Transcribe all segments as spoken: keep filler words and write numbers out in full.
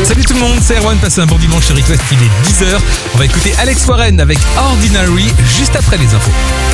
Salut tout le monde, c'est Erwan, passez un bon dimanche sur It West, il est dix heures. On va écouter Alex Warren avec Ordinary juste après les infos.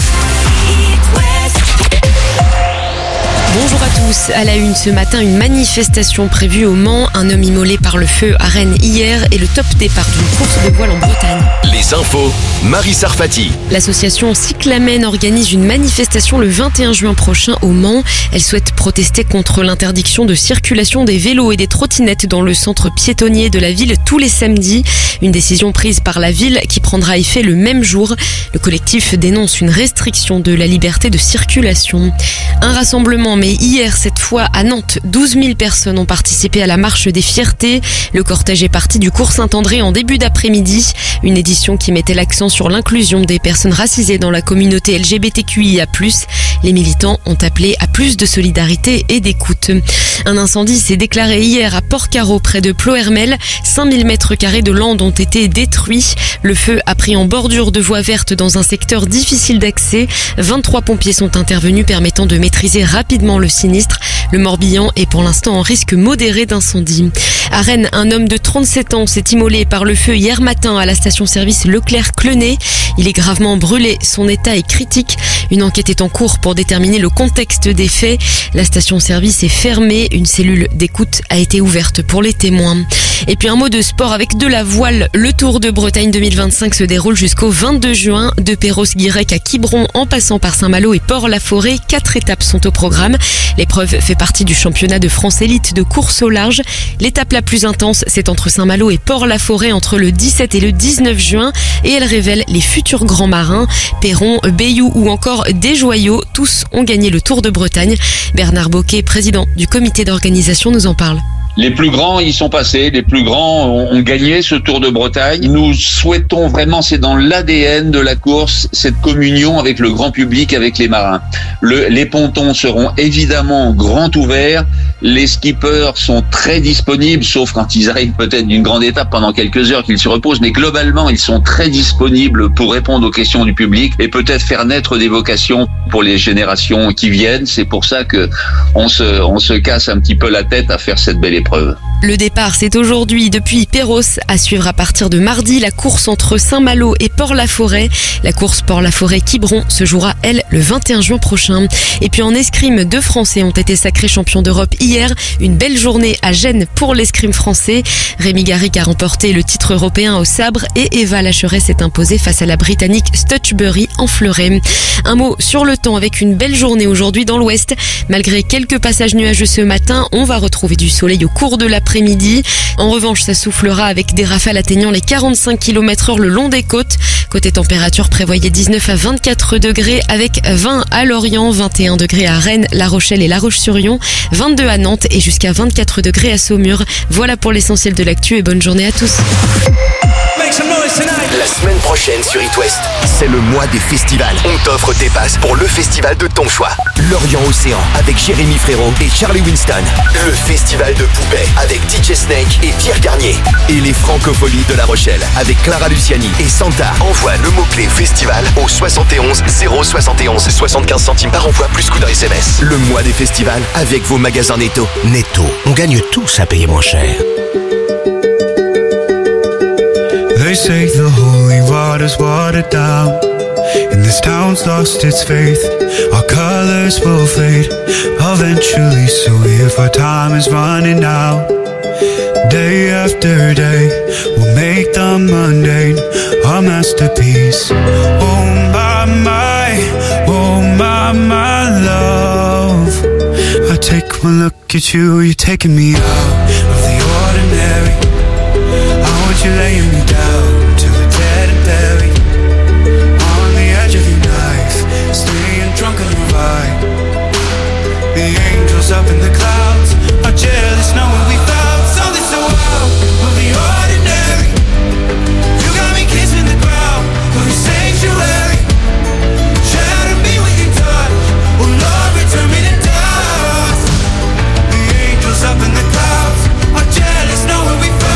Bonjour à tous. À la une ce matin, une manifestation prévue au Mans. Un homme immolé par le feu à Rennes hier et le top départ d'une course de voile en Bretagne. Les infos, Marie Sarfati. L'association Cyclamen organise une manifestation le vingt et un juin prochain au Mans. Elle souhaite protester contre l'interdiction de circulation des vélos et des trottinettes dans le centre piétonnier de la ville tous les samedis. Une décision prise par la ville qui prendra effet le même jour. Le collectif dénonce une restriction de la liberté de circulation. Un rassemblement, mais hier, cette fois à Nantes, douze mille personnes ont participé à la marche des fiertés. Le cortège est parti du cours Saint-André en début d'après-midi. Une édition qui mettait l'accent sur l'inclusion des personnes racisées dans la communauté L G B T Q I A plus. Les militants ont appelé à plus de solidarité et d'écoute. Un incendie s'est déclaré hier à Port-Carreau, près de Ploërmel. cinq mille mètres carrés de landes ont été détruits. Le feu a pris en bordure de voie verte dans un secteur difficile d'accès. vingt-trois pompiers sont intervenus permettant de maîtriser rapidement le sinistre. Le Morbihan est pour l'instant en risque modéré d'incendie. À Rennes, un homme de trente-sept ans s'est immolé par le feu hier matin à la station-service Leclerc-Clenay. Il est gravement brûlé, son état est critique. Une enquête est en cours pour déterminer le contexte des faits. La station-service est fermée, une cellule d'écoute a été ouverte pour les témoins. Et puis un mot de sport avec de la voile. Le Tour de Bretagne deux mille vingt-cinq se déroule jusqu'au vingt-deux juin. De Perros-Guirec à Quiberon en passant par Saint-Malo et Port-la-Forêt. Quatre étapes sont au programme. L'épreuve fait partie du championnat de France élite de course au large. L'étape la plus intense, c'est entre Saint-Malo et Port-la-Forêt entre le dix-sept et le dix-neuf juin. Et elle révèle les futurs grands marins. Perron, Bayou ou encore Desjoyaux. Tous ont gagné le Tour de Bretagne. Bernard Boquet, président du comité d'organisation, nous en parle. Les plus grands y sont passés, les plus grands ont, ont gagné ce Tour de Bretagne. Nous souhaitons vraiment, c'est dans l'A D N de la course, cette communion avec le grand public, avec les marins. Le, les pontons seront évidemment grand ouverts. Les skippers sont très disponibles, sauf quand ils arrivent peut-être d'une grande étape pendant quelques heures qu'ils se reposent. Mais globalement, ils sont très disponibles pour répondre aux questions du public et peut-être faire naître des vocations pour les générations qui viennent. C'est pour ça que on se, on se casse un petit peu la tête à faire cette belle épreuve. Le départ, c'est aujourd'hui depuis Perros. À suivre à partir de mardi, la course entre Saint-Malo et Port-la-Forêt. La course Port-la-Forêt-Quiberon se jouera, elle, le vingt et un juin prochain. Et puis en escrime, deux Français ont été sacrés champions d'Europe hier. Une belle journée à Gênes pour l'escrime français. Rémi Garrick a remporté le titre européen au sabre et Eva Lacheret s'est imposée face à la Britannique Stutchbury en fleuret. Un mot sur le temps avec une belle journée aujourd'hui dans l'ouest. Malgré quelques passages nuageux ce matin, on va retrouver du soleil au cours de l'après-midi. En revanche, ça soufflera avec des rafales atteignant les quarante-cinq kilomètres heure le long des côtes. Côté température, prévoyez dix-neuf à vingt-quatre degrés avec vingt à Lorient, vingt et un degrés à Rennes, La Rochelle et La Roche-sur-Yon, vingt-deux à Nantes et jusqu'à vingt-quatre degrés à Saumur. Voilà pour l'essentiel de l'actu et bonne journée à tous. La semaine prochaine sur It West, c'est le mois des festivals. On t'offre tes passes pour le festival de ton choix. Lorient Océan avec Jérémy Frérot et Charlie Winston. Le festival de Poupée avec D J Snake et Pierre Garnier. Et les Francopholies de La Rochelle avec Clara Luciani et Santa. Envoie le mot-clé festival au soixante et onze zéro soixante et onze soixante-quinze centimes par envoi plus coût d'un S M S. Le mois des festivals avec vos magasins Netto. Netto, on gagne tous à payer moins cher. They say the holy water's watered down, and this town's lost its faith. Our colors will fade eventually, so if our time is running out, day after day, we'll make the mundane our masterpiece. Oh my, my, oh my, my love, I take one look at you, you're taking me out of the ordinary. I want you laying me down to the dead and buried, on the edge of your knife, staying drunk on the ride. The angels up in the clouds are jealous knowing we found something so out of the ordinary. You got me kissing the ground of your sanctuary. Shatter me with your touch, oh Lord, return me to dust. The angels up in the clouds are jealous knowing we found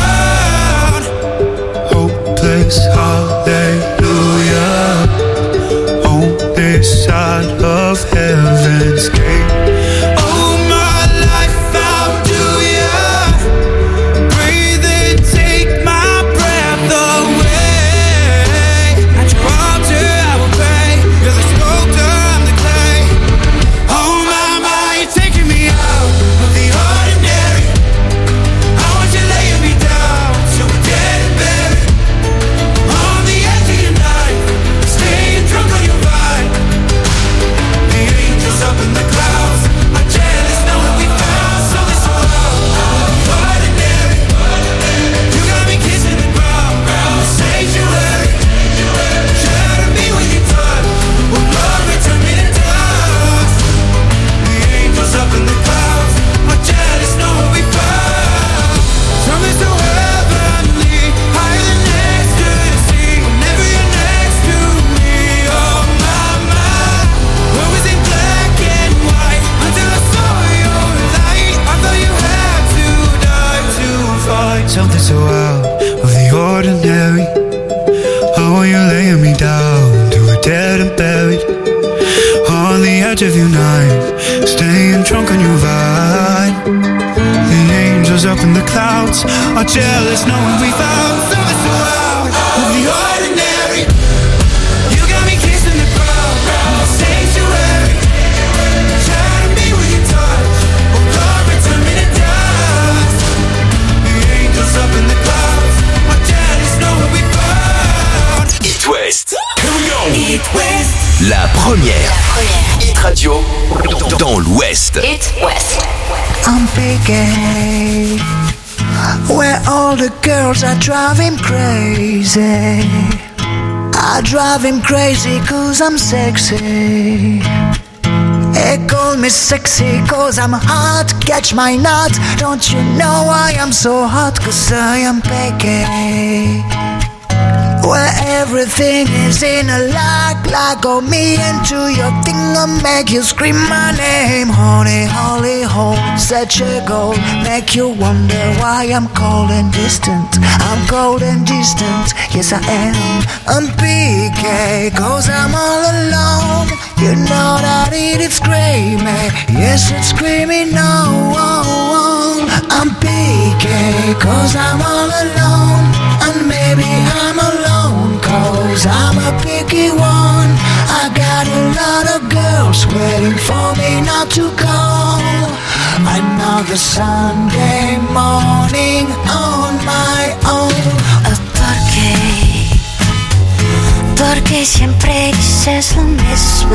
something so out of the ordinary. How are you laying me down to a dead and buried on the edge of your night, staying drunk on your vine. The angels up in the clouds are jealous knowing we found something so out of the ordinary. You got me kissing the ground in the sanctuary, shining me with your touch, oh glory, turn me to dust. The angels up in the clouds are jealous knowing we found It West. Here we go. It West. La première. La première. Hit Radio dans, dans l'Ouest. It West. I'm picking where all the girls are driving crazy. I drive him crazy cause I'm sexy. They call me sexy cause I'm hot. Catch my nut. Don't you know I am so hot? Cause I am picky where everything is in a lock. Lock on me into your thing and make you scream my name. Honey, holy hole, such a goal. Make you wonder why I'm cold and distant. I'm cold and distant, yes I am. I'm P K, cause I'm all alone. You know that it is screaming, yes it's screaming no. I'm P K, cause I'm all alone. And maybe I'm alone, cause I'm a picky one. I got a lot of girls waiting for me not to call. Another Sunday morning on my own. ¿Por qué? Porque siempre dices lo mismo.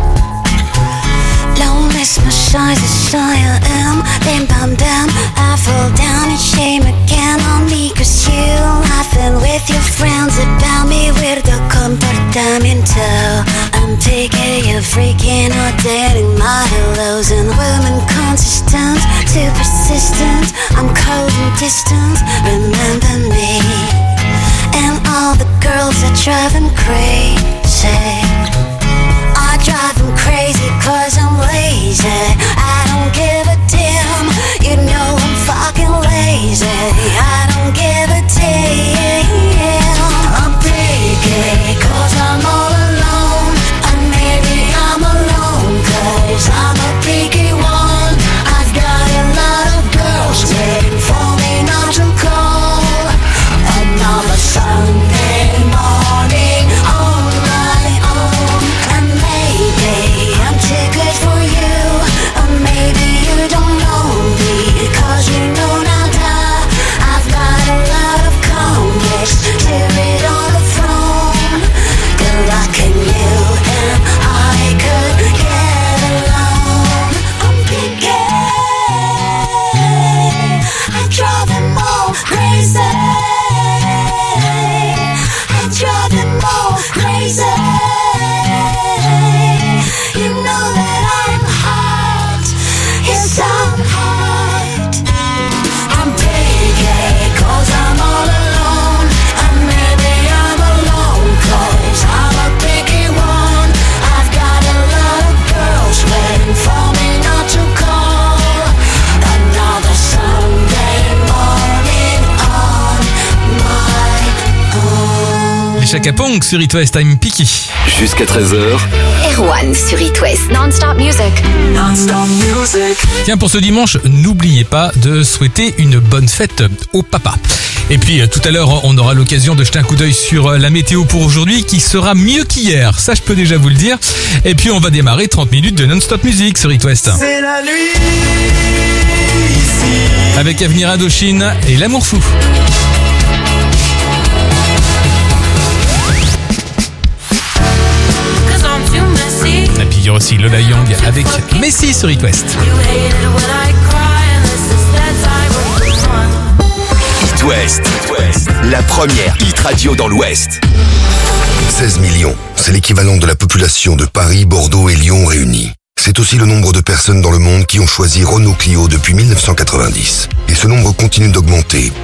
Lo mismo soy de soy I am. Bim bam bam, I fall down in shame again on me. Cause you laughing with your friends about me. Weirdo comportamiento. I'm taking you freaking or dating my hellos. And women consistent, too persistent. I'm cold and distant, remember me. And all the girls that drive them crazy. I drive them crazy cause I'm lazy. I don't give a damn. You know I'm fucking lazy. I don't give a damn. I'm picky cause I'm all alone. And maybe I'm alone cause I'm a picky one. I've got a lot of girls waiting for me not to call. Another Sunday morning on my own. And maybe I'm too good for you, or maybe you don't know me, cause you know nada. I've got a lot of comics to read on the phone. Good luck and you and I could get along. I'm picky, I drive them all crazy. I drive them all crazy. You know that I'm hot. Yes, I'm hot. I'm picky cause I'm all alone. And maybe I'm alone cause I'm a picky one. I've got a lot of girls waiting for me not to call. Another Sunday morning on my own. Les Chaka Ponk sur It West, I'm Picky. Jusqu'à treize heures. Erwan sur It West. Non-stop music. Non-stop music. Tiens, pour ce dimanche, n'oubliez pas de souhaiter une bonne fête au papa. Et puis tout à l'heure, on aura l'occasion de jeter un coup d'œil sur la météo pour aujourd'hui qui sera mieux qu'hier, ça je peux déjà vous le dire. Et puis on va démarrer trente minutes de non-stop music sur It West. C'est la nuit ici. Avec Avenir Indochine et L'amour fou. Et puis il y aura aussi Lola Young avec Messi sur It West. It West. La première hit radio dans l'Ouest. seize millions, c'est l'équivalent de la population de Paris, Bordeaux et Lyon réunis. C'est aussi le nombre de personnes dans le monde qui ont choisi Renault Clio depuis mille neuf cent quatre-vingt-dix. Et ce nombre continue d'augmenter puisque Clio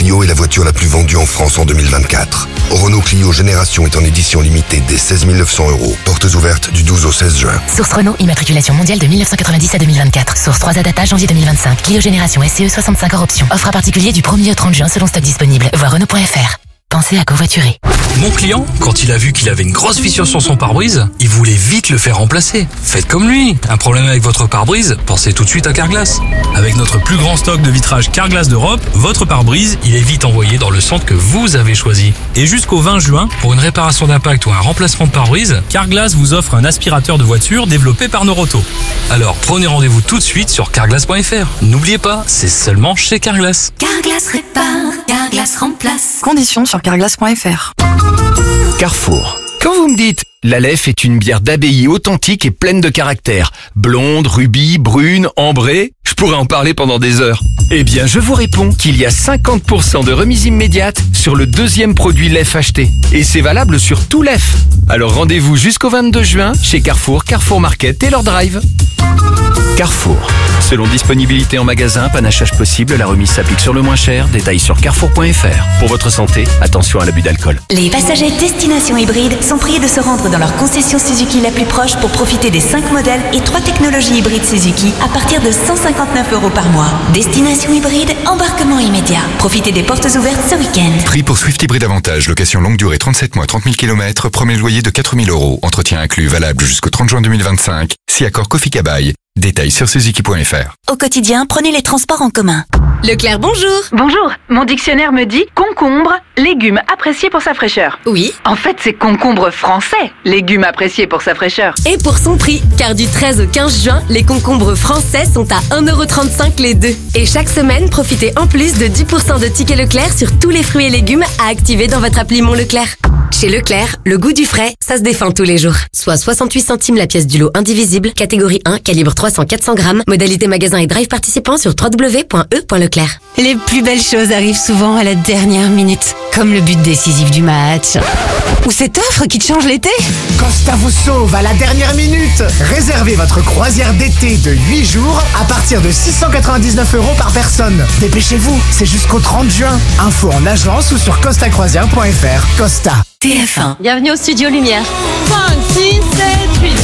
Clio est la voiture la plus vendue en France en deux mille vingt-quatre. Renault Clio Génération est en édition limitée dès seize mille neuf cents euros. Portes ouvertes du douze au seize juin. Source Renault, immatriculation mondiale de mille neuf cent quatre-vingt-dix à deux mille vingt-quatre. Source trois A Data, janvier deux mille vingt-cinq. Clio Génération S C E soixante-cinq hors option. Offre à particulier du premier au trente juin selon stock disponible. Voir Renault point F R. Pensez à covoiturer. Mon client, quand il a vu qu'il avait une grosse fissure sur son pare-brise, il voulait vite le faire remplacer. Faites comme lui. Un problème avec votre pare-brise, pensez tout de suite à Carglass. Avec notre plus grand stock de vitrage Carglass d'Europe, votre pare-brise, il est vite envoyé dans le centre que vous avez choisi. Et jusqu'au vingt juin, pour une réparation d'impact ou un remplacement de pare-brise, Carglass vous offre un aspirateur de voiture développé par Noroto. Alors prenez rendez-vous tout de suite sur carglass point F R. N'oubliez pas, c'est seulement chez Carglass. Carglass répare, Carglass remplace. Conditions sur carglass point F R. Carrefour. Quand vous me dites « La Leffe est une bière d'abbaye authentique et pleine de caractère. Blonde, rubis, brune, ambrée », je pourrais en parler pendant des heures. Eh bien, je vous réponds qu'il y a cinquante pour cent de remise immédiate sur le deuxième produit Leffe acheté. Et c'est valable sur tout Leffe. Alors rendez-vous jusqu'au vingt-deux juin chez Carrefour, Carrefour Market et leur drive. Carrefour. Selon disponibilité en magasin, panachage possible, la remise s'applique sur le moins cher. Détails sur carrefour point F R. Pour votre santé, attention à l'abus d'alcool. Les passagers destination hybride sont priés de se rendre dans leur concession Suzuki la plus proche pour profiter des cinq modèles et trois technologies hybrides Suzuki à partir de cent cinquante-neuf euros par mois. Destination hybride, embarquement immédiat. Profitez des portes ouvertes ce week-end. Prix pour Swift Hybride Avantage, location longue durée trente-sept mois, trente mille kilomètres, premier loyer de quatre mille euros. Entretien inclus, valable jusqu'au trente juin deux mille vingt-cinq. Si accord Kofi Kabaï. Détails sur suzuki point F R. Au quotidien, prenez les transports en commun. Leclerc, bonjour. Bonjour. Mon dictionnaire me dit concombre, légume apprécié pour sa fraîcheur. Oui. En fait, c'est concombre français, légume apprécié pour sa fraîcheur. Et pour son prix, car du treize au quinze juin, les concombres français sont à un euro trente-cinq les deux. Et chaque semaine, profitez en plus de dix pour cent de tickets Leclerc sur tous les fruits et légumes à activer dans votre appli Mon Leclerc. Chez Leclerc, le goût du frais, ça se défend tous les jours. Soit soixante-huit centimes la pièce du lot indivisible, catégorie un, calibre trois cents à quatre cents grammes, modalité magasin et drive participant sur w w w point e point leclerc. Les plus belles choses arrivent souvent à la dernière minute, comme le but décisif du match. Ou cette offre qui te change l'été. Costa vous sauve à la dernière minute. Réservez votre croisière d'été de huit jours à partir de six cent quatre-vingt-dix-neuf euros par personne. Dépêchez-vous, c'est jusqu'au trente juin. Info en agence ou sur costa croisière point F R. Costa. T F un. Bienvenue au Studio Lumière. cinq, six, sept, huit.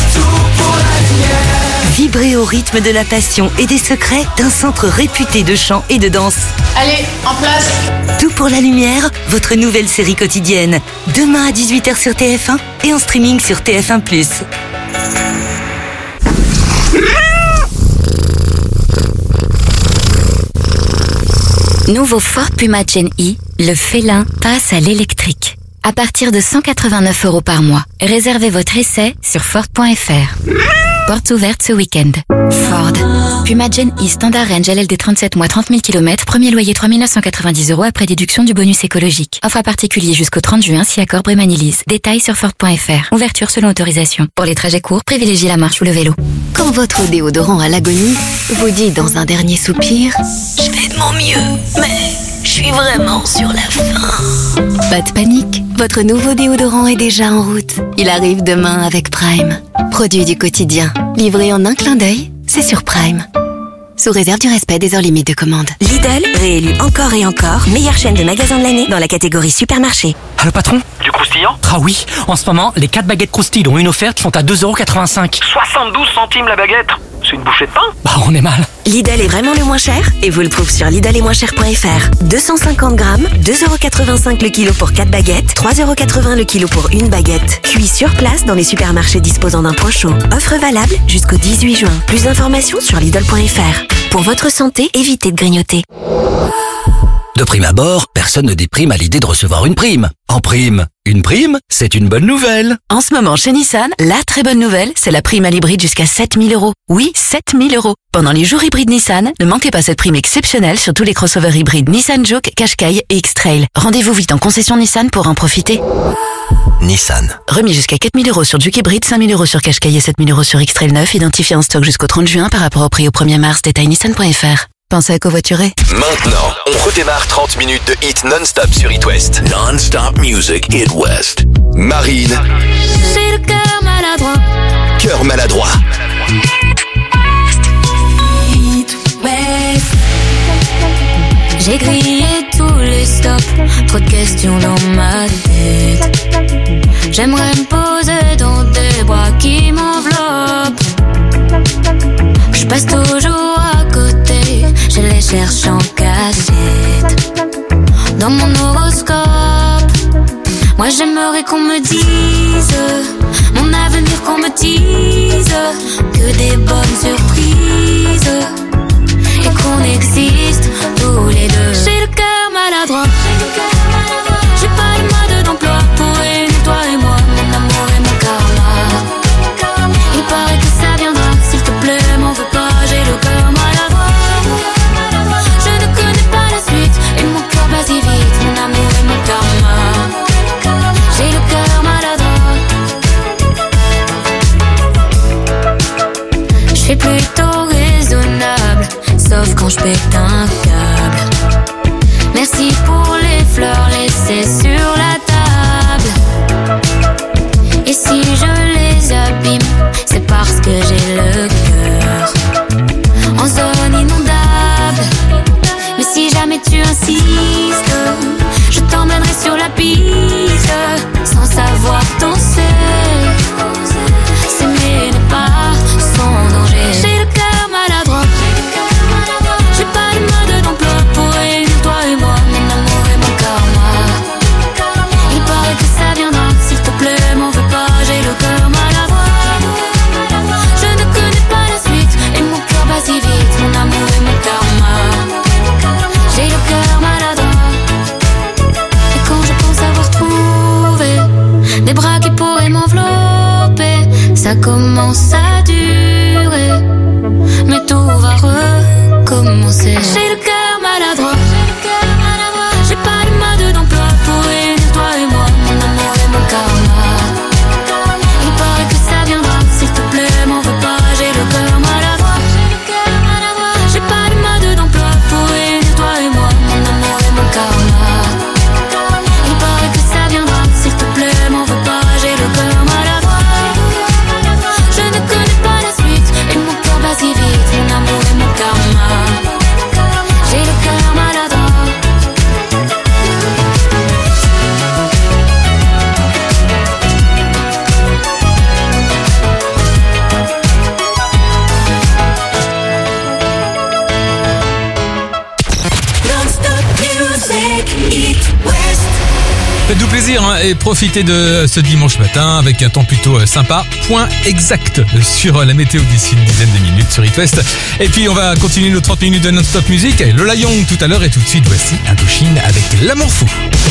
Vibrez au rythme de la passion et des secrets d'un centre réputé de chant et de danse. Allez, en place. Tout pour la lumière, votre nouvelle série quotidienne. Demain à dix-huit heures sur T F un et en streaming sur T F un plus. Nouveau Ford Puma Gen E, le félin passe à l'électrique. À partir de cent quatre-vingt-neuf euros par mois. Réservez votre essai sur Ford point F R. Portes ouvertes ce week-end. Ford. Puma Gen E Standard Range L L D trente-sept mois, trente mille kilomètres. Premier loyer trois mille neuf cent quatre-vingt-dix euros après déduction du bonus écologique. Offre à particulier jusqu'au trente juin si accord Brémanilise. Détails sur Ford point F R. Ouverture selon autorisation. Pour les trajets courts, privilégiez la marche ou le vélo. Quand votre déodorant à l'agonie vous dit dans un dernier soupir « Je fais de mon mieux, mais je suis vraiment sur la fin ». Pas de panique, votre nouveau déodorant est déjà en route. Il arrive demain avec Prime. Produit du quotidien, livré en un clin d'œil, c'est sur Prime. Sous réserve du respect des heures limites de commande. Lidl, réélu encore et encore, meilleure chaîne de magasins de l'année dans la catégorie supermarché. Allô patron? Du croustillant? Ah oui, en ce moment, les quatre baguettes croustilles dont une offerte sont à deux euros quatre-vingt-cinq. soixante-douze centimes la baguette. C'est une bouchée de pain? Bah on est mal. Lidl est vraiment le moins cher et vous le trouvez sur lidl et moins cher point F R. deux cent cinquante grammes, deux euros quatre-vingt-cinq le kilo pour quatre baguettes, trois euros quatre-vingts le kilo pour une baguette. Cuit sur place dans les supermarchés disposant d'un point chaud. Offre valable jusqu'au dix-huit juin. Plus d'informations sur lidl point F R. Pour votre santé, évitez de grignoter. De prime abord, personne ne déprime à l'idée de recevoir une prime. En prime, une prime, c'est une bonne nouvelle. En ce moment, chez Nissan, la très bonne nouvelle, c'est la prime à l'hybride jusqu'à sept mille euros. Oui, sept mille euros. Pendant les jours hybrides Nissan, ne manquez pas cette prime exceptionnelle sur tous les crossovers hybrides Nissan Juke, Qashqai et X-Trail. Rendez-vous vite en concession Nissan pour en profiter. Nissan. Remis jusqu'à quatre mille euros sur Juke hybride, cinq mille euros sur Qashqai et sept mille euros sur X-Trail neuf, identifié en stock jusqu'au trente juin par rapport au prix au premier mars. Détail nissan point F R. Pensez à covoiturer. Maintenant, on redémarre trente minutes de hit non-stop sur It West. Non-stop music, It West. Marine. J'ai le cœur maladroit. Cœur maladroit. It West. J'ai grillé tous les questions dans ma tête. J'aimerais me poser dans des bras qui m'enveloppent. Je passe toujours à côté, je les cherche en cachette. Dans mon horoscope, moi j'aimerais qu'on me dise mon avenir, qu'on me dise que des bonnes surprises et qu'on existe tous les deux. J'ai le cœur maladroit, j'ai pas de mode d'emploi pour une, toi et moi, mon amour et mon karma. Il paraît que ça viendra, s'il te plaît, m'en veux pas, j'ai le cœur maladroit. Je ne connais pas la suite et mon cœur bat si vite, mon amour et mon karma. J'ai le cœur maladroit. Je suis plutôt raisonnable, sauf quand je pète un câble. Merci pour les fleurs laissées sur la table. Et si je les abîme, c'est parce que j'ai le cœur en zone inondable. Mais si jamais tu insistes, je t'emmènerai sur la piste, sans savoir danser. S'aimer n'est pas sans danger. J'ai le cœur maladroit, j'ai pas de mode d'emploi pour une, toi et moi, mon amour et mon karma. Il paraît que ça viendra, s'il te plaît, m'en veux pas, j'ai le cœur maladroit. Je ne connais pas la suite et mon cœur bat si vite, mon amour et mon karma. J'ai le cœur maladroit. Et quand je pense avoir trouvé des bras qui pourraient m'envelopper, ça commence à durer, mais tout va recommencer. J'ai le cœur maladroit, j'ai pas de mode d'emploi pour une, toi et moi, mon amour et mon karma. Il paraît que ça viendra, s'il te plaît, m'en veux pas, j'ai le cœur maladroit. J'ai pas de mode d'emploi pour une, toi et moi, mon amour et mon karma. Il paraît que ça viendra, s'il te plaît, m'en veux pas, j'ai le cœur maladroit. Je ne connais pas la suite et mon cœur bat si vite, mon amour et mon karma. J'ai le cœur maladroit. Faites-vous plaisir hein, et profitez de ce dimanche matin avec un temps plutôt euh, sympa. Point exact sur la météo d'ici une dizaine de minutes sur It West. Et puis on va continuer nos trente minutes de non-stop musique. Le Lion tout à l'heure et tout de suite voici Indochine avec L'amour fou.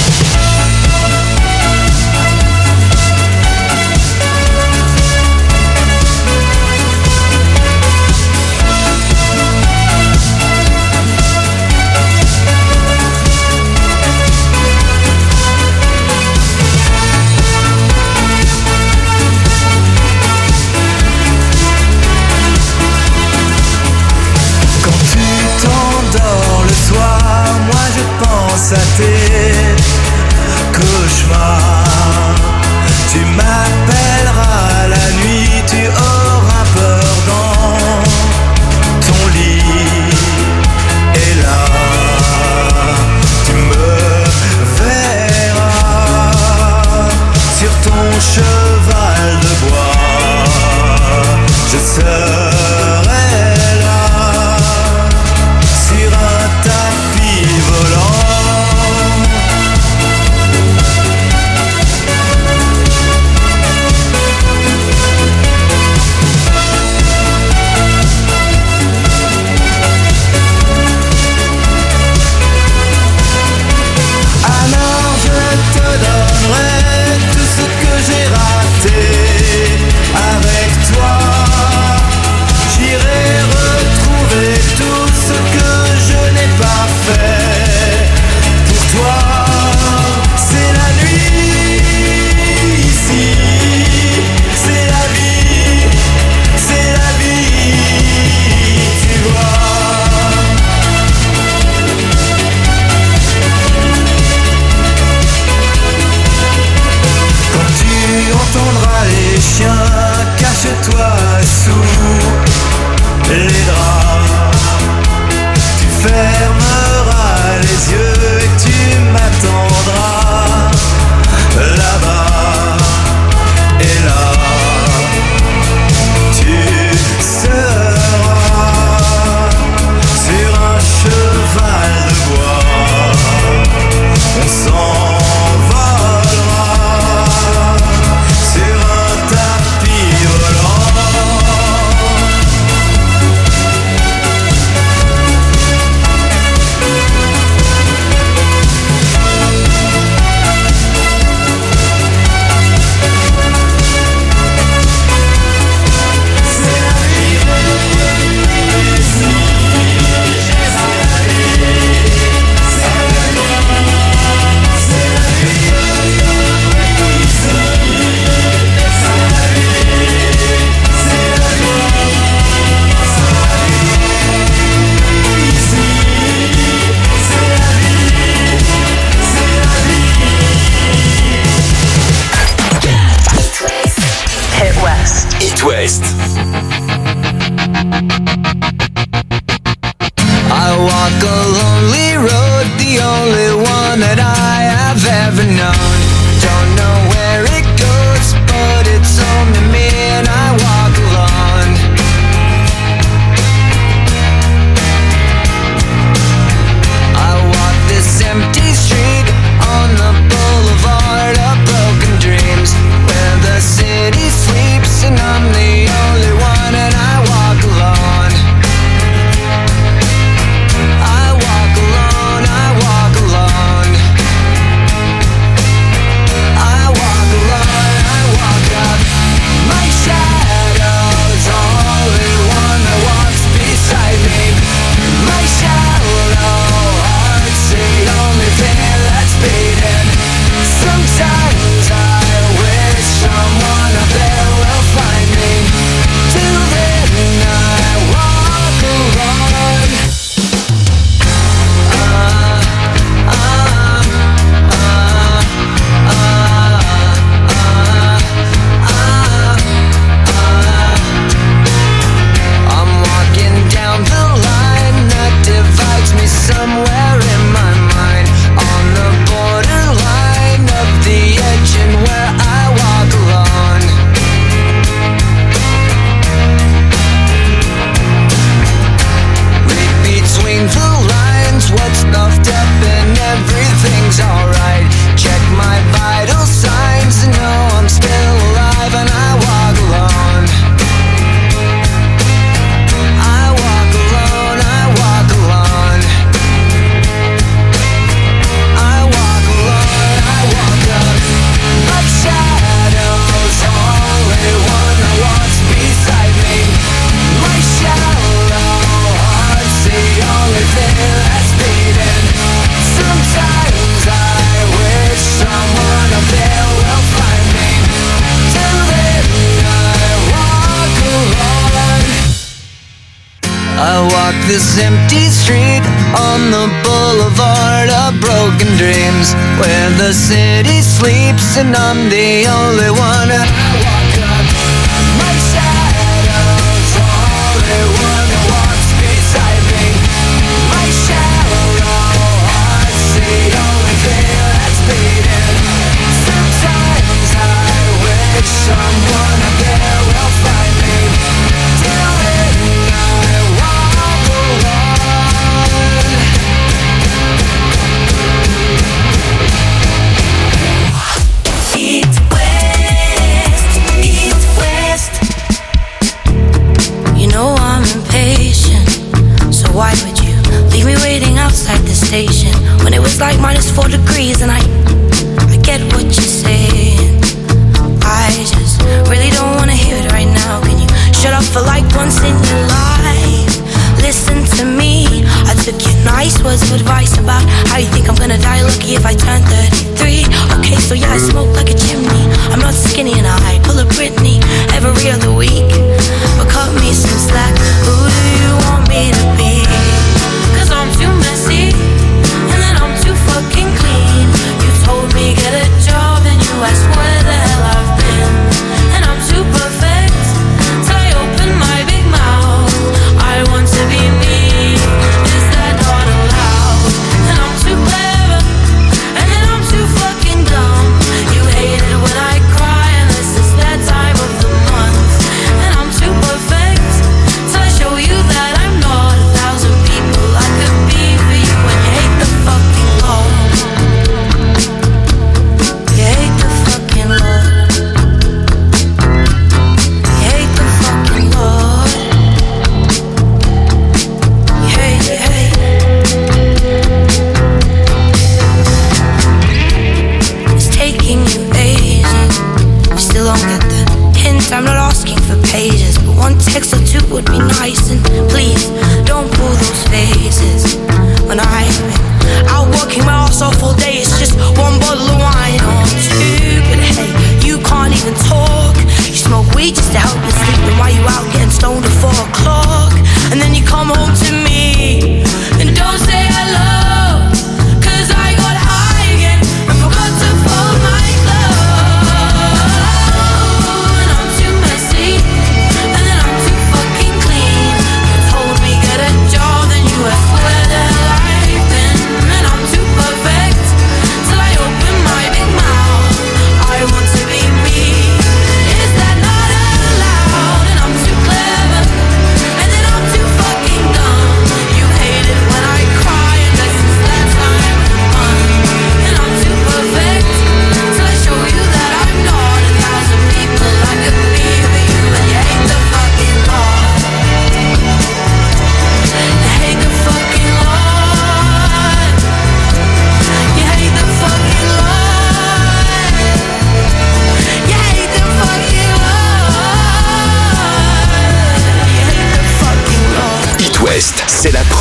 À tes cauchemars, tu m'appelleras la nuit, tu auras peur dans ton lit, et là tu me verras sur ton cheval de bois, je serai là sur un tapis volant. West. I walk a lonely road, the only one that I have ever known. Don't know where it goes, but it's home to me and I walk alone. I walk this empty street on the boulevard of broken dreams, where the city sleeps and I'm the only one and I walk alone. I walk alone, I walk alone. I walk alone, I walk up. My shadow's only one that walks beside me. My shallow heart's the only thing that's beating. Sometimes I wish someone up there will find me. Till then I walk alone. I'm walking down the line that divides me somewhere in my mind, on the borderline of the edge and where I walk alone. Read between the lines what's stuffed up and everything's alright. Check my vital signs and know I'm still alive and I walk alone. I walk alone, I walk alone. I walk alone, I walk up. My shadow's only one that walks beside me. My shallow heart's the only thing that's beating. Sometimes I wish someone up there will find me. Till then I walk alone. I walk this empty street on the boulevard of broken dreams, where the city sleeps and I'm the only one. And I walk up. My shadow's only one that walks beside me. My shallow heart's the only thing that's beating. Sometimes I wish someone up there will find me. Till then I walk alone. Eat West, Eat West. You know I'm impatient, so why would you leave me waiting outside the station when it was like minus four degrees? And I, I get what you're saying. I just really don't wanna hear it right now. Can you shut up for like once in your life? Listen to me. I took your nice words of advice about how you think I'm gonna die lucky if I turn thirty-three. Okay, so yeah, I smoke like a chimney. I'm not skinny and I pull a Britney every other week. But cut me some slack. Who do you want me to be? Cause I'm too messy and then I'm too fucking clean. You told me get a job and you asked where the hell I've been. And I'm too perfect till I open my big mouth. I want to be me. Is that not allowed? And I'm too clever and then I'm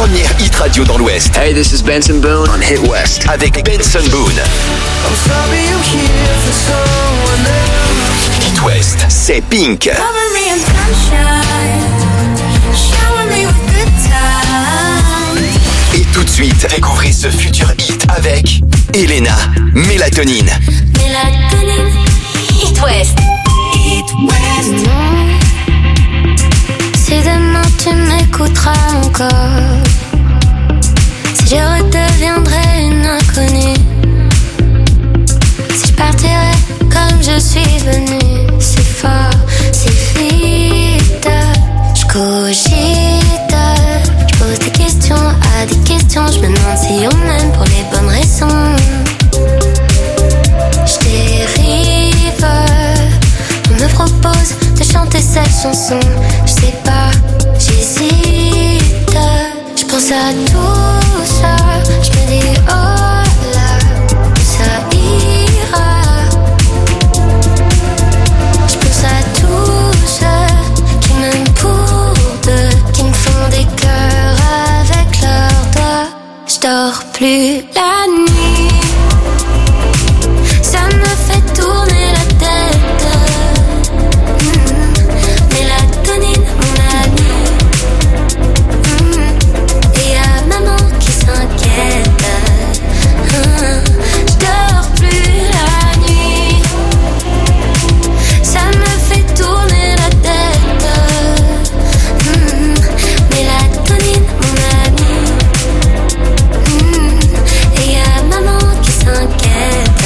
première hit radio dans l'Ouest. Hey, this is Benson Boone on Hit West. Avec Benson Boone. I'm sorry I'm here for someone else. Hit West, c'est Pink. Cover me in sunshine, shower me with good times. Et tout de suite, découvrez ce futur hit avec Elena, Mélatonine. Mélatonine, Hit West. Hit West. Si demain tu m'écouteras encore, si je redeviendrai une inconnue, si je partirai comme je suis venue, c'est fort, c'est vite, je cogite, je pose des questions à des questions, je me demande si on m'aime pour les bonnes raisons. Je dérive, on me propose de chanter cette chanson, je sais pas, j'hésite, je pense à tout ça, je me dis oh là, ça ira. Je pense à tous ceux qui m'aiment pour deux, qui me font des cœurs avec leurs doigts. Je dors plus la nuit, ça me fait tourner la tête. Mmh. Mélatonine, mon ami. Mmh. Et y'a maman qui s'inquiète. Mmh. Je dors plus la nuit, ça me fait tourner la tête. Mmh. Mélatonine, mon ami. Mmh. Et y'a maman qui s'inquiète.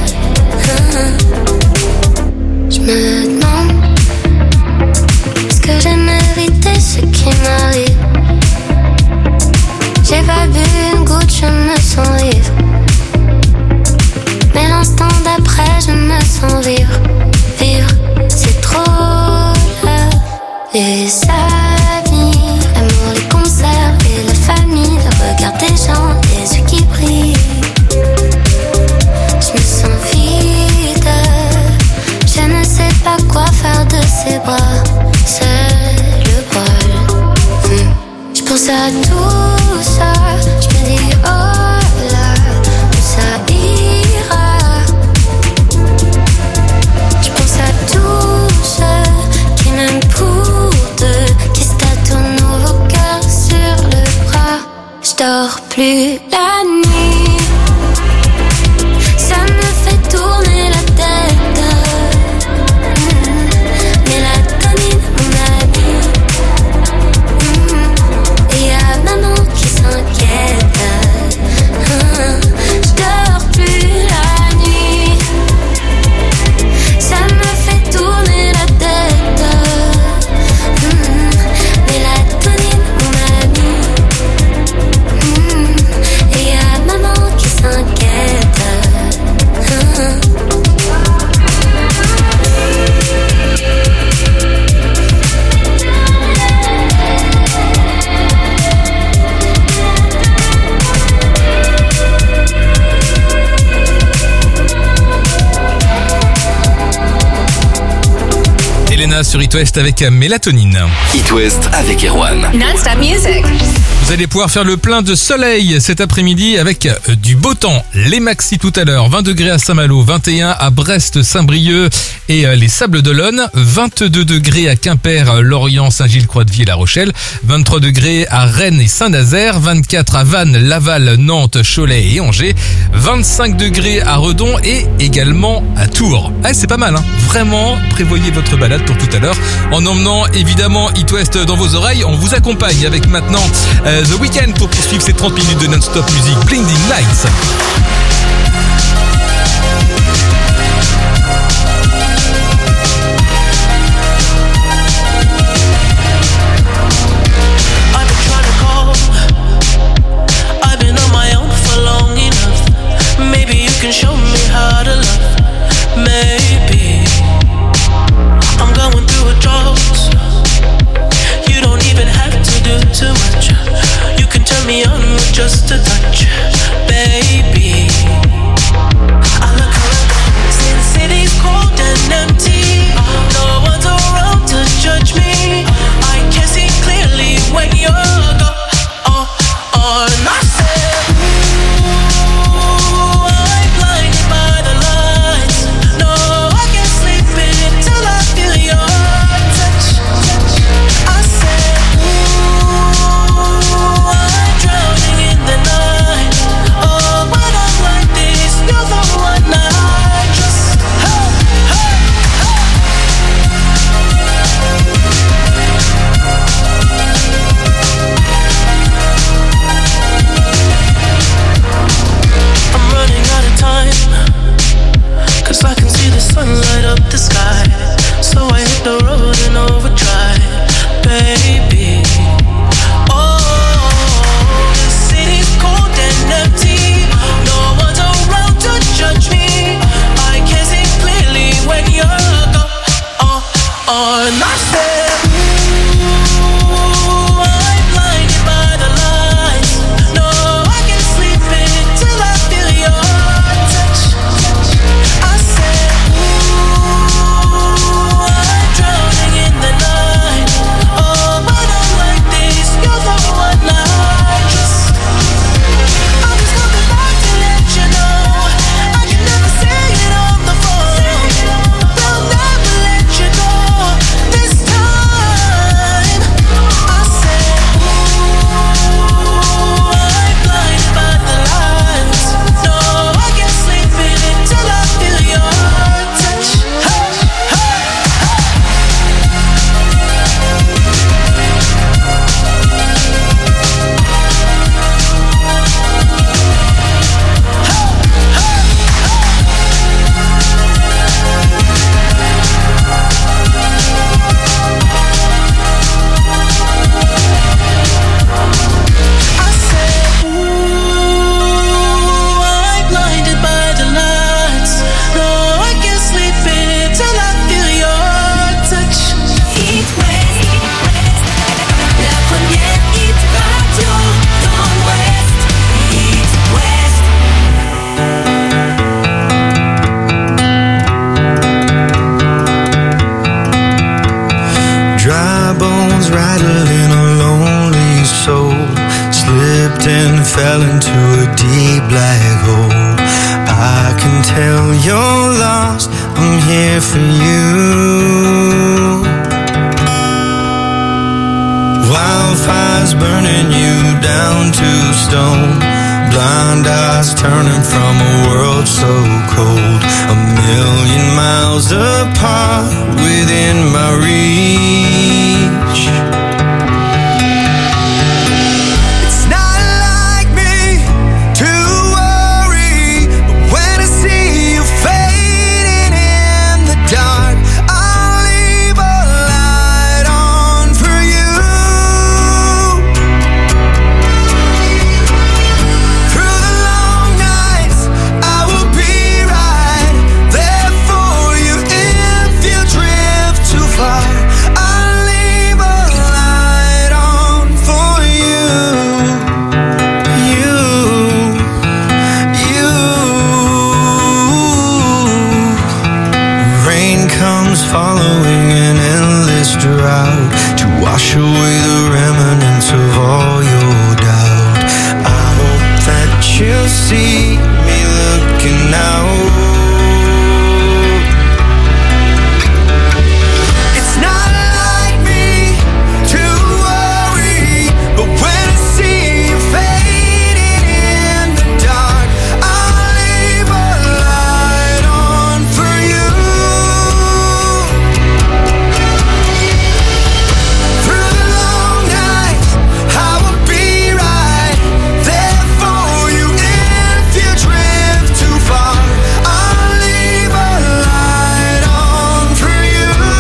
Mmh. Je me demande, est-ce que j'ai mérité ce qui m'arrive? J'ai pas bu une goutte, je me sens ivre. Mais l'instant d'après, je me sens vivre. Vivre, c'est trop là. Les amis, l'amour, les concerts et la famille, le regard des gens, les yeux qui brillent. Je me sens vide, je ne sais pas quoi faire de ces bras. C'est le bol. Mmh. Je pense à tout ça, je me dis oh là, ça ira. Je pense à tous ceux qui m'aiment pour deux, qui se tatouent nouveau cœur sur le bras. Je dors plus la nuit, ça me fait tourner la tête. Mmh. Mélatonine, mon ami. Mmh. Et y'a maman qui s'inquiète. Mmh. Je dors plus la nuit, ça me fait tourner la tête. Mmh. Mélatonine, mon ami. Mmh. Et y'a maman qui s'inquiète. Mmh. Elena sur Hit West avec Mélatonine. Hit West avec Erwan. Non-stop music. Vous allez pouvoir faire le plein de soleil cet après-midi avec du beau temps. Les maxi tout à l'heure, vingt degrés à Saint-Malo, vingt et un à Brest, Saint-Brieuc et les Sables d'Olonne, vingt-deux degrés à Quimper, Lorient, Saint-Gilles, Croix-de-Vie et La Rochelle, vingt-trois degrés à Rennes et Saint-Nazaire, vingt-quatre à Vannes, Laval, Nantes, Cholet et Angers, vingt-cinq degrés à Redon et également à Tours. Ah, c'est pas mal, hein. Vraiment, prévoyez votre balade pour tout à l'heure en emmenant évidemment Hit West dans vos oreilles. On vous accompagne avec maintenant euh, The Weeknd pour poursuivre ces trente minutes de non-stop musique Blinding Lights. Show me how to love, maybe I'm going through a drought. You don't even have to do too much. You can turn me on with just a touch, baby. fell into a deep black hole. I can tell you're lost, I'm here for you. Wildfires burning you down to stone. Blind eyes turning from a world so cold. A million miles apart within my reach. It's not like me to worry, but when I see you fading in the dark, I'll leave a light on for you. Through the long nights, I will be right there for you. If you drift too far, I'll leave a light on for you. You, you. Rain comes following an endless drought to wash away the remnants of all your doubt. I hope that you'll see me looking out. It's not like me to worry, but when I see you fading in the dark, I'll leave a light on for you. Through the long nights, I will be right there for you. If you drift too far, I'll leave a light on for you.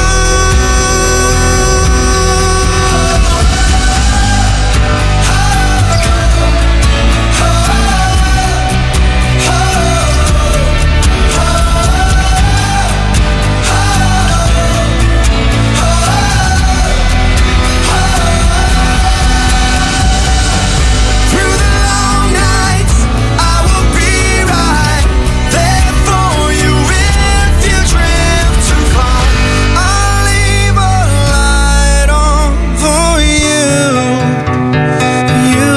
Through the long nights, I will be right there for you. If you drift too far, I'll leave a light on for you. You,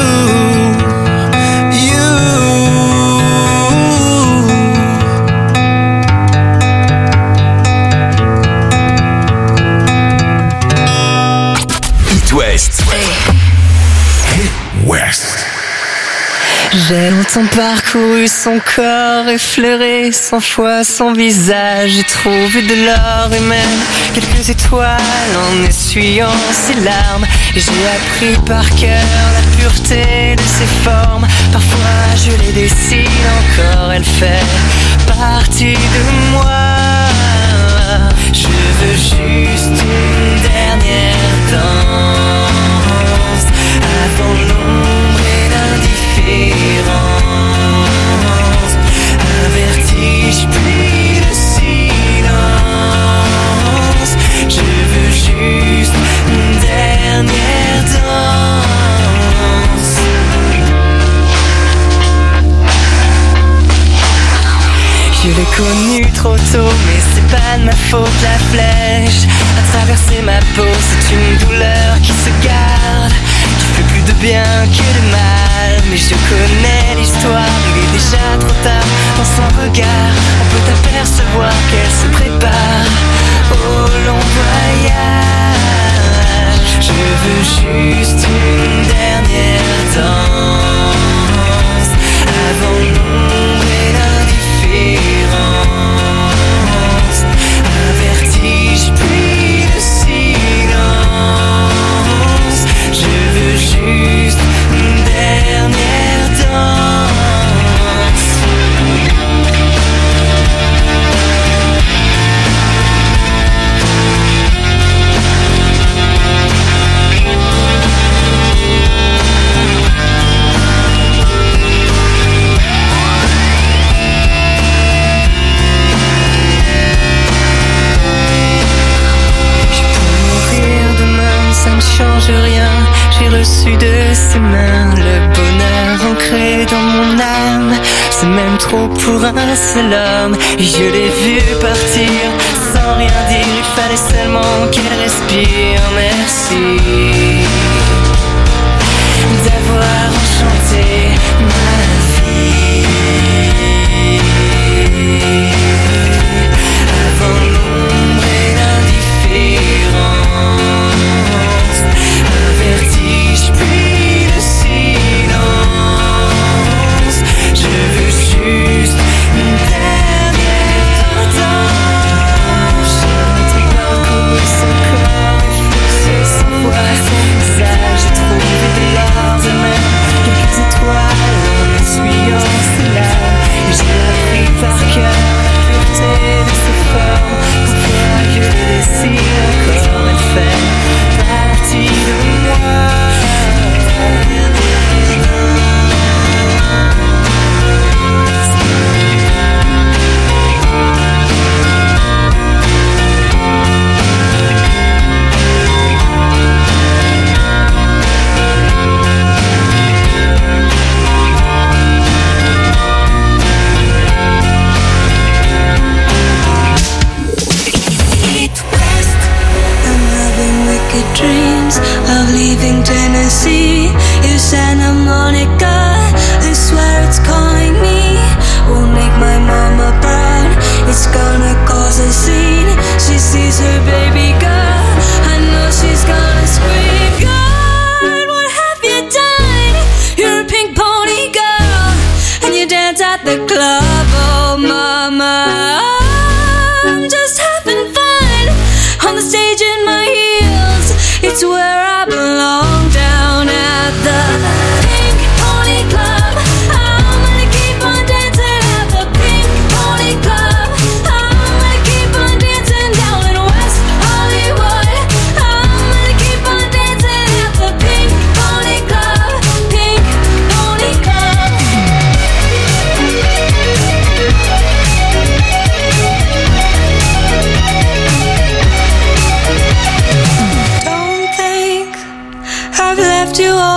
you. It West. Hit West. J'ai longtemps parcouru son corps, effleuré cent fois son visage. J'ai trouvé de l'or et même quelques étoiles en essuyant ses larmes. Et j'ai appris par cœur la pureté de ses formes. Parfois je les dessine encore, elle fait partie de moi. Je veux juste une dernière danse avant l'ombre et l'indifférence. Un vertige puis le silence. Je veux juste une dernière danse. Je l'ai connu trop tôt, mais c'est pas de ma faute. La flèche a traversé ma peau, c'est une douleur qui se garde, qui fait plus de bien que de mal. Mais je connais l'histoire, il est déjà trop tard. Dans son regard, on peut apercevoir qu'elle se prépare au long voyage. Je veux juste une dernière danse avant l'ombre et l'indifférence. Un vertige puis le silence. Je veux juste une dernière danse. Ça ne change rien, j'ai reçu de ses mains le bonheur ancré dans mon âme. C'est même trop pour un seul homme. Et je l'ai vu partir sans rien dire, il fallait seulement qu'elle respire. Merci d'avoir enchanté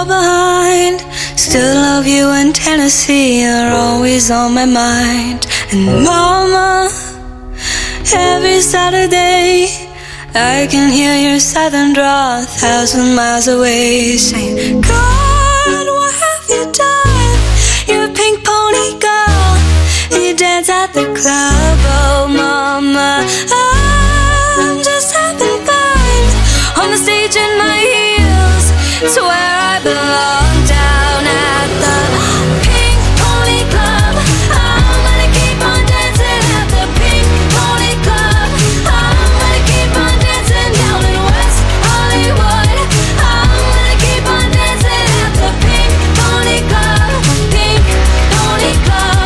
fall behind. Still love you in Tennessee, you're always on my mind. And mama, every Saturday I can hear your southern drawl a thousand miles away, saying, God, what have you done? You're a pink pony girl, you dance at the club. Oh mama, I'm just having fun on the stage in my heels. It's where I belong, down at the Pink Pony Club. I'm gonna keep on dancing at the Pink Pony Club. I'm gonna keep on dancing down in West Hollywood. I'm gonna keep on dancing at the Pink Pony Club. Pink Pony Club.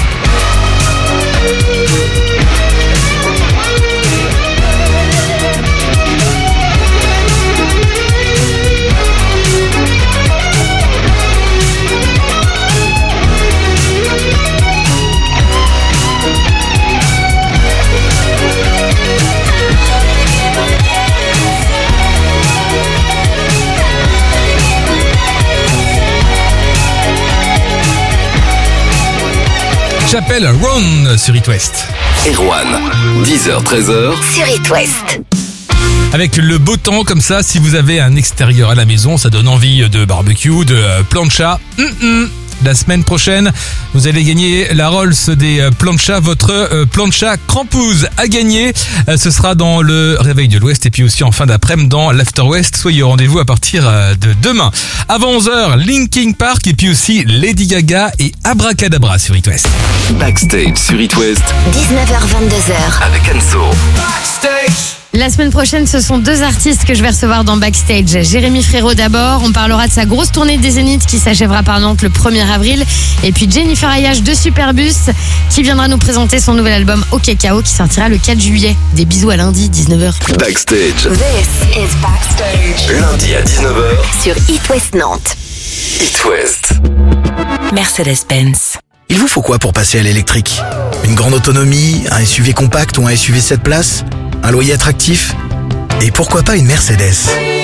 J'appelle Ron sur It West. Erwan, dix heures treize heures. Sur It West. Avec le beau temps comme ça, si vous avez un extérieur à la maison, ça donne envie de barbecue, de plancha. Mm-mm. La semaine prochaine, vous allez gagner la Rolls des planchas, votre euh, plancha crampouse à gagner. Euh, ce sera dans le Réveil de l'Ouest et puis aussi en fin d'après-midi dans l'After West. Soyez au rendez-vous à partir de demain. Avant onze heures, Linkin Park et puis aussi Lady Gaga et Abracadabra sur It West. Backstage sur It West. dix-neuf heures vingt-deux heures. Avec Anso. Backstage. La semaine prochaine, ce sont deux artistes que je vais recevoir dans Backstage. Jérémy Frérot d'abord, on parlera de sa grosse tournée des Zéniths qui s'achèvera par Nantes le premier avril. Et puis Jennifer Ayash de Superbus qui viendra nous présenter son nouvel album OK K O qui sortira le quatre juillet. Des bisous à lundi, dix-neuf heures. Backstage. This is Backstage. Lundi à dix-neuf heures. Sur It West Nantes. It West. Mercedes-Benz. Il vous faut quoi pour passer à l'électrique? Une grande autonomie, un S U V compact ou un S U V sept places? Un loyer attractif? Et pourquoi pas une Mercedes?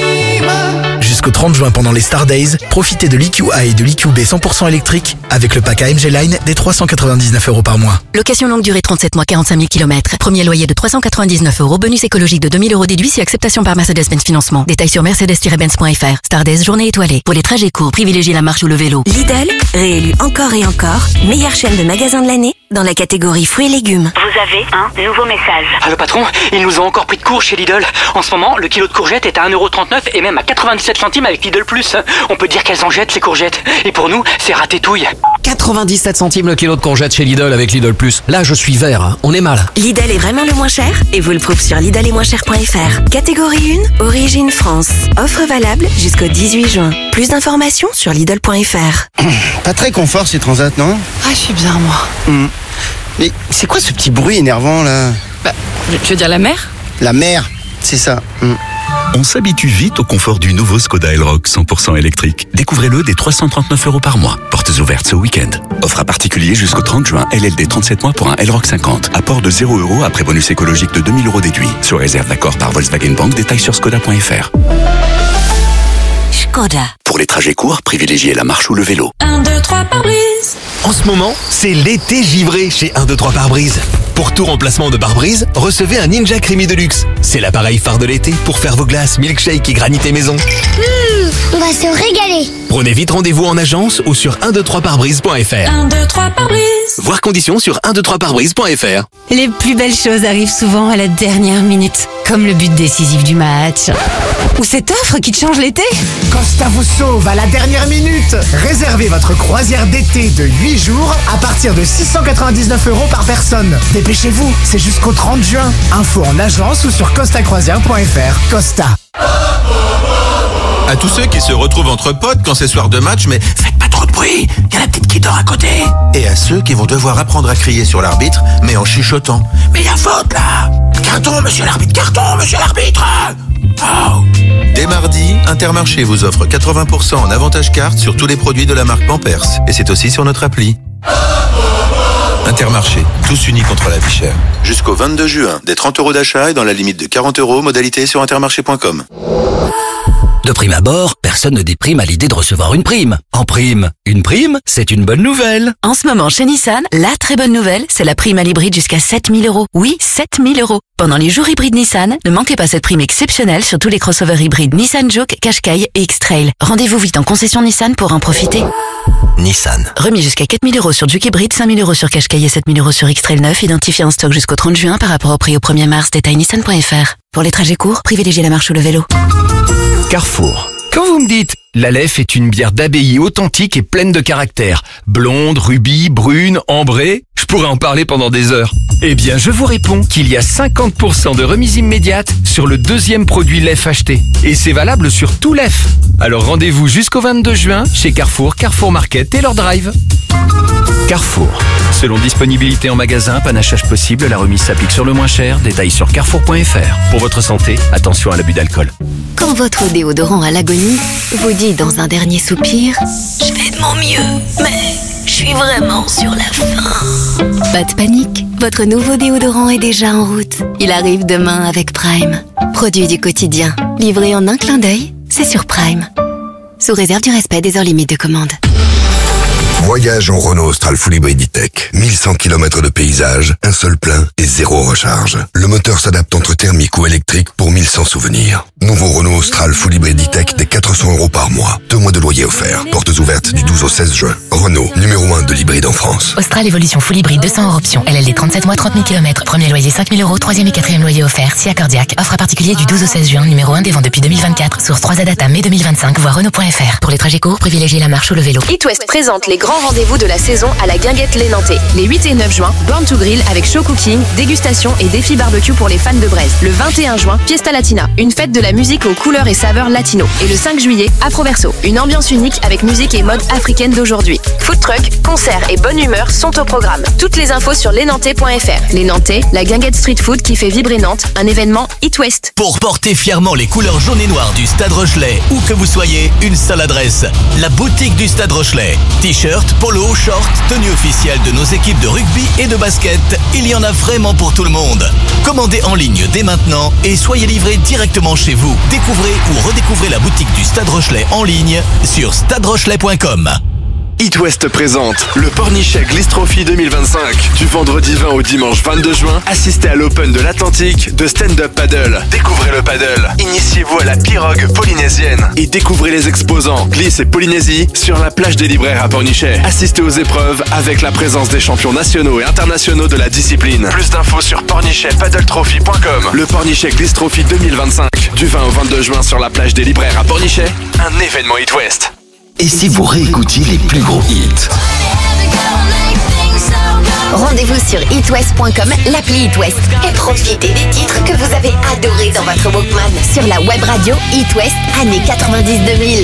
Jusqu'au trente juin pendant les Star Days, profitez de l'E Q A et de l'E Q B cent pour cent électrique avec le pack A M G Line des trois cent quatre-vingt-dix-neuf euros par mois. Location longue durée trente-sept mois, quarante-cinq mille kilomètres. Premier loyer de trois cent quatre-vingt-dix-neuf euros. Bonus écologique de deux mille euros déduit si acceptation par Mercedes-Benz Financement. Détails sur mercedes tiret benz point f r. Star Days, journée étoilée. Pour les trajets courts, privilégiez la marche ou le vélo. Lidl, réélu encore et encore, meilleure chaîne de magasins de l'année dans la catégorie fruits et légumes. Vous avez un nouveau message. Ah, le patron, ils nous ont encore pris de court chez Lidl. En ce moment, le kilo de courgettes est à un euro trente-neuf et même à quatre-vingt-dix-sept centimes avec Lidl Plus. On peut dire qu'elles en jettent ces courgettes. Et pour nous, c'est ratétouille. quatre-vingt-dix-sept centimes le kilo de courgettes chez Lidl avec Lidl Plus. Là, je suis vert, hein. On est mal. Lidl est vraiment le moins cher et vous le prouve sur lidl et moins cher point f r. Catégorie un, origine France. Offre valable jusqu'au dix-huit juin. Plus d'informations sur lidl point f r. Pas très confort ces transats, non? Ah, je suis bien, moi. Mmh. Mais c'est quoi ce petit bruit énervant, là? Bah, tu veux dire la mer? La mer, c'est ça. Mmh. On s'habitue vite au confort du nouveau Skoda Elroq cent pour cent électrique. Découvrez-le dès trois cent trente-neuf euros par mois. Portes ouvertes ce week-end. Offre à particulier jusqu'au trente juin. L L D trente-sept mois pour un Elroq cinquante. Apport de zéro euros après bonus écologique de deux mille euros déduit. Sur réserve d'accord par Volkswagen Bank. Détails sur skoda point f r. Skoda. Pour les trajets courts, privilégiez la marche ou le vélo. un, deux, trois pare-brise. En ce moment, c'est l'été givré chez un, deux, trois pare-brise. Pour tout remplacement de pare-brise, recevez un Ninja Creamy Deluxe. C'est l'appareil phare de l'été pour faire vos glaces, milkshake et granité maison. Mmh, on va se régaler. Prenez vite rendez-vous en agence ou sur un deux trois pare brise point f r. un, deux, trois pare-brise. Voir conditions sur un deux trois pare brise point f r. Les plus belles choses arrivent souvent à la dernière minute, comme le but décisif du match. Ou cette offre qui te change l'été. Costa vous sauve à la dernière minute. Réservez votre croisière d'été de huit jours à partir de six cent quatre-vingt-dix-neuf euros par personne. Dépêchez-vous, c'est jusqu'au trente juin. Info en agence ou sur costa croisière point f r. Costa. À tous ceux qui se retrouvent entre potes quand c'est soir de match, mais faites pas trop de bruit, y a la petite qui dort à côté. Et à ceux qui vont devoir apprendre à crier sur l'arbitre, mais en chuchotant. Mais y a faute là! Carton, monsieur l'arbitre, carton, monsieur l'arbitre! Oh. Dès mardi, Intermarché vous offre quatre-vingts pour cent en avantage carte sur tous les produits de la marque Pampers. Et c'est aussi sur notre appli. Intermarché, tous unis contre la vie chère. Jusqu'au vingt-deux juin, des trente euros d'achat et dans la limite de quarante euros, modalité sur intermarché point com. De prime abord, personne ne déprime à l'idée de recevoir une prime. En prime, une prime, c'est une bonne nouvelle. En ce moment, chez Nissan, la très bonne nouvelle, c'est la prime à l'hybride jusqu'à sept mille euros. Oui, sept mille euros. Pendant les jours hybrides Nissan, ne manquez pas cette prime exceptionnelle sur tous les crossovers hybrides Nissan Juke, Qashqai et X-Trail. Rendez-vous vite en concession Nissan pour en profiter. Nissan. Remis jusqu'à quatre mille euros sur Juke hybride, cinq mille euros sur Qashqai et sept mille euros sur X-Trail neuf, identifié en stock jusqu'au trente juin par rapport au prix au premier mars. Détail nissan point f r. Pour les trajets courts, privilégiez la marche ou le vélo. Carrefour. Quand vous me dites « l'Aleph est une bière d'abbaye authentique et pleine de caractère, blonde, rubis, brune, ambrée », je pourrais en parler pendant des heures. Eh bien, je vous réponds qu'il y a cinquante pour cent de remise immédiate sur le deuxième produit Lef acheté. Et c'est valable sur tout Lef. Alors rendez-vous jusqu'au vingt-deux juin chez Carrefour, Carrefour Market et leur drive. Carrefour. Selon disponibilité en magasin, panachage possible, la remise s'applique sur le moins cher. Détails sur carrefour point f r. Pour votre santé, attention à l'abus d'alcool. Quand votre déodorant à l'agonie vous dit dans un dernier soupir « Je fais de mon mieux, mais je suis vraiment sur la fin ». Pas de panique, votre nouveau déodorant est déjà en route. Il arrive demain avec Prime. Produit du quotidien, livré en un clin d'œil, c'est sur Prime. Sous réserve du respect des heures limites de commande. Voyage en Renault Austral Full Hybrid E-Tech. mille cent kilomètres de paysage, un seul plein et zéro recharge. Le moteur s'adapte entre thermique ou électrique pour mille cent souvenirs. Nouveau Renault Austral Full Hybrid E-Tech des quatre cents euros par mois. Deux mois de loyer offert. Portes ouvertes du douze au seize juin. Renault, numéro un de l'hybride en France. Austral Evolution Full Hybrid deux cents hors option. L L D trente-sept mois, trente mille kilomètres. Premier loyer cinq mille euros. Troisième et quatrième loyer offert. Si accordiaque. Offre à particulier du douze au seize juin. Numéro un des ventes depuis deux mille vingt-quatre. Source trois A Data mai deux mille vingt-cinq. Voir Renault point f r. Pour les trajets courts, privilégiez la marche ou le vélo. It West présente les grands rendez-vous de la saison à la Guinguette les Nantais. Les huit et neuf juin, Born to Grill avec show cooking, dégustation et défi barbecue pour les fans de braise. Le vingt et un juin, Fiesta Latina, une fête de la musique aux couleurs et saveurs latino. Et le cinq juillet, Afroverso, une ambiance unique avec musique et mode africaine d'aujourd'hui. Food truck, concerts et bonne humeur sont au programme. Toutes les infos sur lesnantais point f r. Les Nantais, la Guinguette Street Food qui fait vibrer Nantes, un événement It West. Pour porter fièrement les couleurs jaune et noires du Stade Rochelais, où que vous soyez, une seule adresse. La boutique du Stade Rochelais. T-shirt, polo, short, tenue officielle de nos équipes de rugby et de basket, il y en a vraiment pour tout le monde. Commandez en ligne dès maintenant et soyez livrés directement chez vous. Découvrez ou redécouvrez la boutique du Stade Rochelais en ligne sur stade rochelais point com. It West présente le Pornichet Gliss Trophy deux mille vingt-cinq. Du vendredi vingt au dimanche vingt-deux juin, assistez à l'Open de l'Atlantique de stand-up paddle. Découvrez le paddle, initiez-vous à la pirogue polynésienne et découvrez les exposants Gliss et Polynésie sur la plage des Libraires à Pornichet. Assistez aux épreuves avec la présence des champions nationaux et internationaux de la discipline. Plus d'infos sur pornichet paddle trophy point com. Le Pornichet Gliss Trophy deux mille vingt-cinq, du vingt au vingt-deux juin sur la plage des Libraires à Pornichet, un événement It West. Et si vous réécoutiez les plus gros hits? Rendez-vous sur it west point com, l'appli It West, et profitez des titres que vous avez adorés dans votre Walkman. Sur la web radio It West, années quatre-vingt-dix deux mille.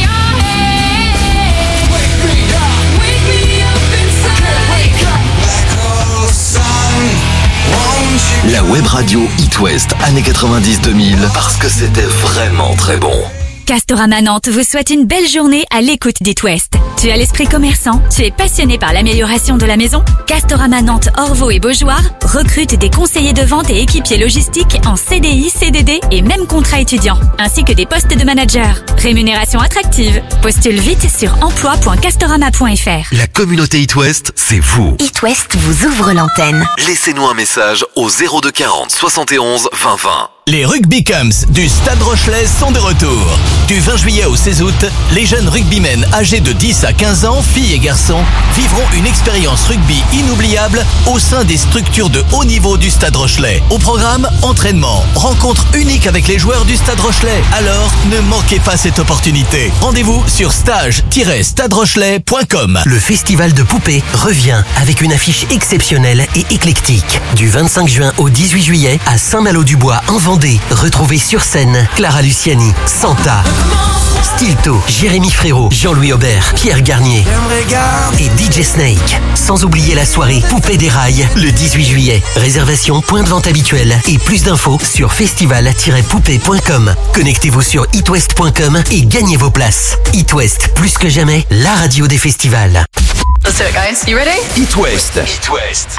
La web radio It West, années quatre-vingt-dix deux mille, parce que c'était vraiment très bon. Castorama Nantes vous souhaite une belle journée à l'écoute d'It West. Tu as l'esprit commerçant, tu es passionné par l'amélioration de la maison? Castorama Nantes, Orvaux et Beaujoire recrute des conseillers de vente et équipiers logistiques en C D I, C D D et même contrat étudiant, ainsi que des postes de manager. Rémunération attractive. Postule vite sur emploi point castorama point f r. La communauté It West, c'est vous. It West vous ouvre l'antenne. Laissez-nous un message au zéro deux quarante soixante et onze vingt vingt. Les Rugby Camps du Stade Rochelais sont de retour. Du vingt juillet au seize août, les jeunes rugbymen âgés de dix à quinze ans, filles et garçons, vivront une expérience rugby inoubliable au sein des structures de haut niveau du Stade Rochelais. Au programme, entraînement, rencontre unique avec les joueurs du Stade Rochelais. Alors, ne manquez pas cette opportunité. Rendez-vous sur stage tiret stade rochelais point com. Le festival de poupées revient avec une affiche exceptionnelle et éclectique. Du vingt-cinq juin au dix-huit juillet à Saint-Malo-du-Bois en Vendée. Retrouvez sur scène Clara Luciani, Santa, Stilto, Jérémy Frérot, Jean-Louis Aubert, Pierre Garnier et D J Snake. Sans oublier la soirée Poupée des Rails le dix-huit juillet. Réservation, point de vente habituel et plus d'infos sur festival tiret poupée point com. Connectez-vous sur it west point com et gagnez vos places. It West, plus que jamais, la radio des festivals. Let's do it, guys. You ready? It West. It West.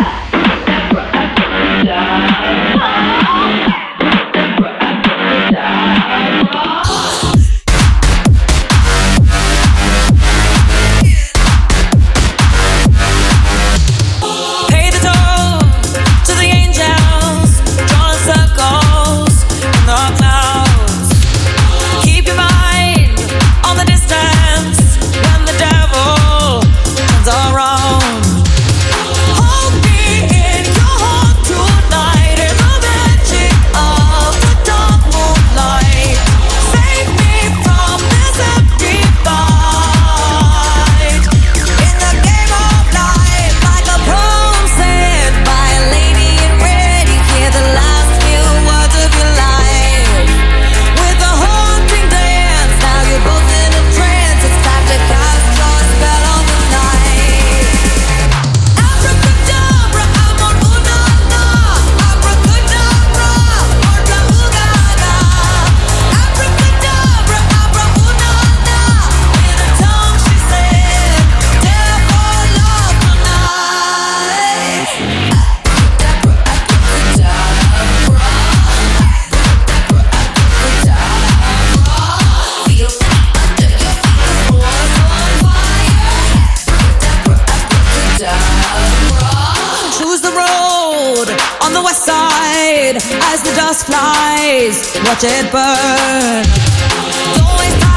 road on the west side as the dust flies. Watch it burn. Don't waste time.